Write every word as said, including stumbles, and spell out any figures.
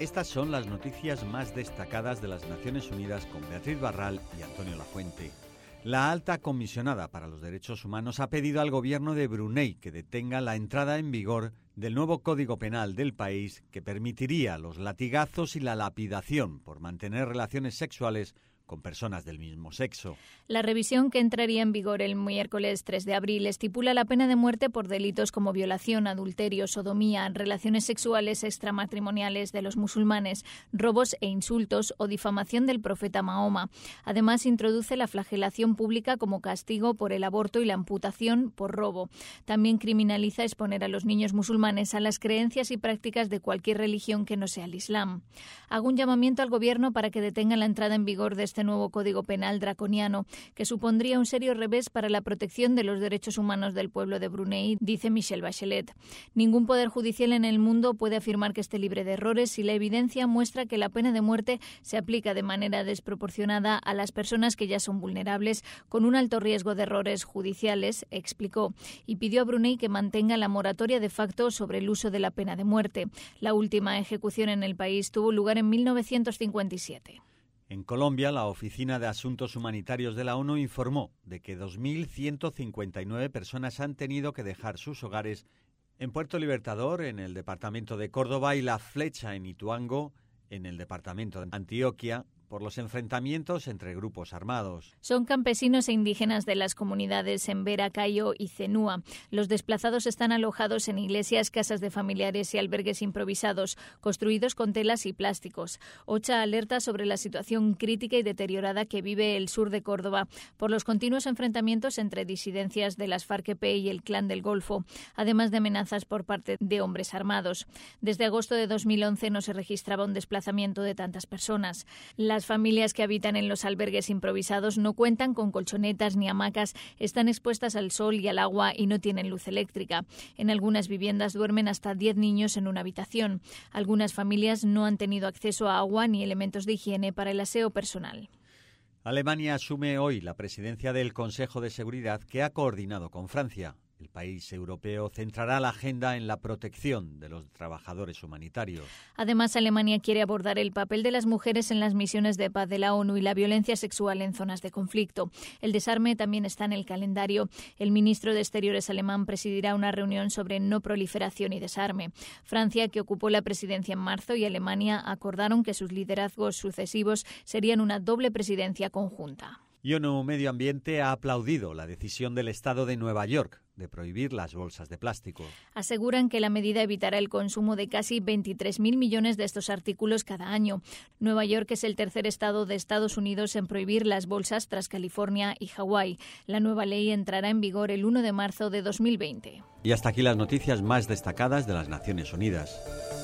Estas son las noticias más destacadas de las Naciones Unidas con Beatriz Barral y Antonio Lafuente. La alta comisionada para los derechos humanos ha pedido al gobierno de Brunei que detenga la entrada en vigor del nuevo Código Penal del país que permitiría los latigazos y la lapidación por mantener relaciones sexuales con personas del mismo sexo. La revisión, que entraría en vigor el miércoles tres de abril, estipula la pena de muerte por delitos como violación, adulterio, sodomía, relaciones sexuales extramatrimoniales de los musulmanes, robos e insultos o difamación del profeta Mahoma. Además, introduce la flagelación pública como castigo por el aborto y la amputación por robo. También criminaliza exponer a los niños musulmanes a las creencias y prácticas de cualquier religión que no sea el Islam. Hago un llamamiento al gobierno para que detenga la entrada en vigor de este nuevo Código Penal draconiano, que supondría un serio revés para la protección de los derechos humanos del pueblo de Brunei, dice Michelle Bachelet. Ningún poder judicial en el mundo puede afirmar que esté libre de errores si la evidencia muestra que la pena de muerte se aplica de manera desproporcionada a las personas que ya son vulnerables, con un alto riesgo de errores judiciales, explicó, y pidió a Brunei que mantenga la moratoria de facto sobre el uso de la pena de muerte. La última ejecución en el país tuvo lugar en mil novecientos cincuenta y siete. En Colombia, la Oficina de Asuntos Humanitarios de la ONU informó de que dos mil ciento cincuenta y nueve personas han tenido que dejar sus hogares en Puerto Libertador, en el departamento de Córdoba, y La Flecha, en Ituango, en el departamento de Antioquia, por los enfrentamientos entre grupos armados. Son campesinos e indígenas de las comunidades en Vera, Cayo y Cenúa. Los desplazados están alojados en iglesias, casas de familiares y albergues improvisados, construidos con telas y plásticos. OCHA alerta sobre la situación crítica y deteriorada que vive el sur de Córdoba por los continuos enfrentamientos entre disidencias de las FARC-E P y el Clan del Golfo, además de amenazas por parte de hombres armados. Desde agosto de dos mil once no se registraba un desplazamiento de tantas personas. Las Las familias que habitan en los albergues improvisados no cuentan con colchonetas ni hamacas, están expuestas al sol y al agua y no tienen luz eléctrica. En algunas viviendas duermen hasta diez niños en una habitación. Algunas familias no han tenido acceso a agua ni elementos de higiene para el aseo personal. Alemania asume hoy la presidencia del Consejo de Seguridad, que ha coordinado con Francia. El país europeo centrará la agenda en la protección de los trabajadores humanitarios. Además, Alemania quiere abordar el papel de las mujeres en las misiones de paz de la ONU y la violencia sexual en zonas de conflicto. El desarme también está en el calendario. El ministro de Exteriores alemán presidirá una reunión sobre no proliferación y desarme. Francia, que ocupó la presidencia en marzo, y Alemania acordaron que sus liderazgos sucesivos serían una doble presidencia conjunta. Y ONU Medio Ambiente ha aplaudido la decisión del Estado de Nueva York de prohibir las bolsas de plástico. Aseguran que la medida evitará el consumo de casi veintitrés mil millones de estos artículos cada año. Nueva York es el tercer estado de Estados Unidos en prohibir las bolsas tras California y Hawái. La nueva ley entrará en vigor el uno de marzo de dos mil veinte. Y hasta aquí las noticias más destacadas de las Naciones Unidas.